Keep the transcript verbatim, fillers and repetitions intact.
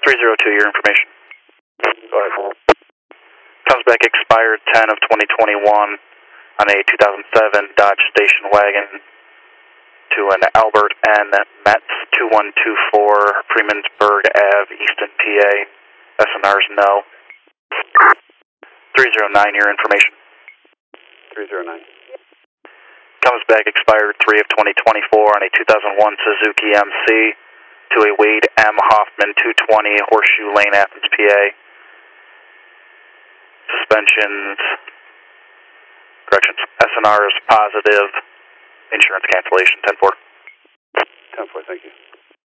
three zero two, your information. Go ahead. Comes back expired ten of twenty twenty-one on a two thousand seven Dodge Station Wagon to an Albert N. Metz two one two four, Freemansburg Avenue, Easton, P A. S N R's no. three zero nine, your information. three zero nine. Comes back expired three of twenty twenty-four on a two thousand one Suzuki M C to a Wade M. Hoffman two twenty, Horseshoe Lane, Athens, P A. Suspensions, corrections, S N R is positive, insurance cancellation, ten four. ten four, thank you.